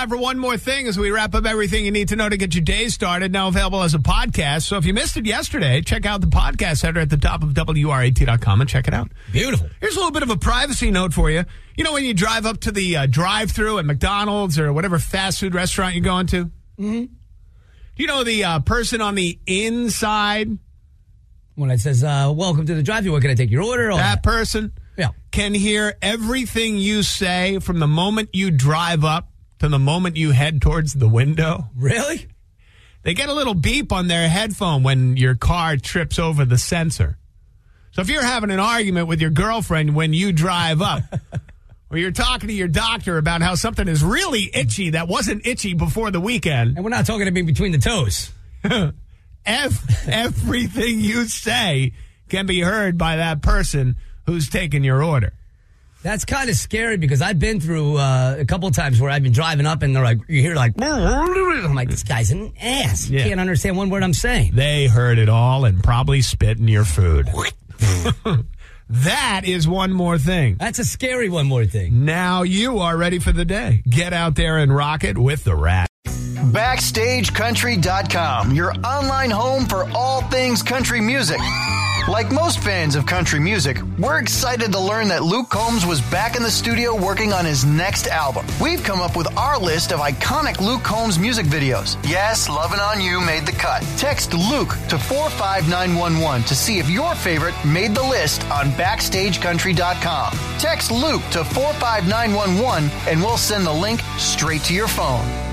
time for one more thing as we wrap up everything you need to know to get your day started. Now available as a podcast. So if you missed it yesterday, check out the podcast header at the top of WRAT.com and check it out. Beautiful. Here's a little bit of a privacy note for you. You know when you drive up to the drive-thru at McDonald's or whatever fast food restaurant you're going to? Mm-hmm. You know the person on the inside? When it says, welcome to the drive-thru, what can I take your order? That person can hear everything you say from the moment you drive up to the moment you head towards the window. Really? They get a little beep on their headphone when your car trips over the sensor. So if you're having an argument with your girlfriend when you drive up, or you're talking to your doctor about how something is really itchy that wasn't itchy before the weekend. And we're not talking about between the toes. Everything you say can be heard by that person who's taking your order. That's kind of scary because I've been through a couple of times where I've been driving up and they're like, you hear like, I'm like, this guy's an ass. You can't understand one word I'm saying. They heard it all and probably spit in your food. That is one more thing. That's a scary one more thing. Now you are ready for the day. Get out there and rock it with the Rat. BackstageCountry.com, your online home for all things country music. Like most fans of country music, we're excited to learn that Luke Combs was back in the studio working on his next album. We've come up with our list of iconic Luke Combs music videos. Yes, Lovin' On You made the cut. Text Luke to 45911 to see if your favorite made the list on BackstageCountry.com. Text Luke to 45911 and we'll send the link straight to your phone.